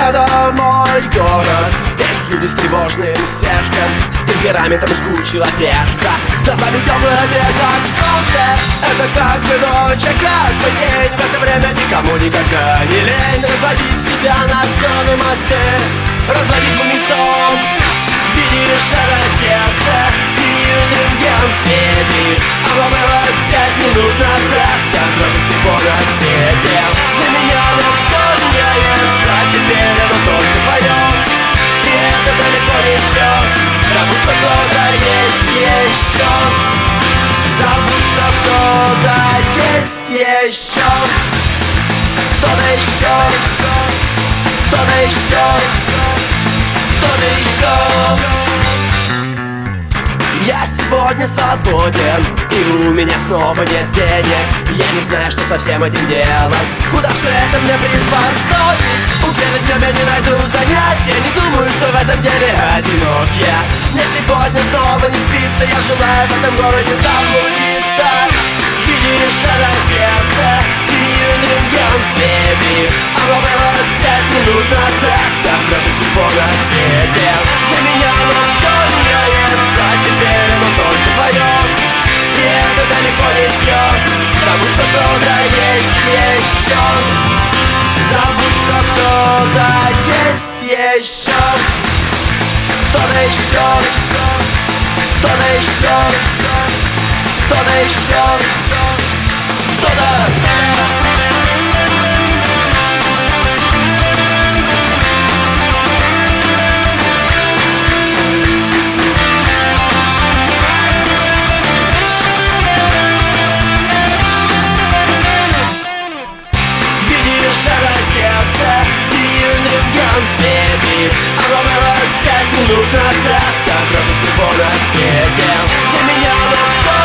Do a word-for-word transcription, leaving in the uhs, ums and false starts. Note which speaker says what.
Speaker 1: это мой город. Здесь люди с тревожным сердцем, с темпераментом жгучего перца, с глазами темными, как солнце. Это как бы ночь, а как бы день. В это время никому никогда не лень разводить себя на зоны мосты, разводить в унисон. Видишь это сердце и рентген светит. Оно было пять минут назад, как дороже всего на свете. Для меня оно все меняется, теперь оно только твое. И это далеко не все. Забудь, что кто-то есть еще. Забудь, что кто-то есть еще. Кто-то еще. Кто-то еще. Кто-то еще. Я сегодня свободен, и у меня снова нет денег. Я не знаю, что со всем этим делать. Куда все это мне приспособить? Уверен, днем я не найду занятия. Не думаю, что в этом деле одинок я. Мне сегодня снова не спится. Я желаю в этом городе заблудиться. Видишь это сердце и рентген светит. Оно было пять минут назад, так дороже всего на свете. Для меня оно все меняется, теперь оно только твое. И это далеко не все. Забудь, что кто-то есть еще. Забудь, что кто-то есть еще. Кто-то еще. Кто-то еще. Кто-то еще. Кто-то. Светит. Оно было пять минут назад, так дороже всего на свете. Для меня оно все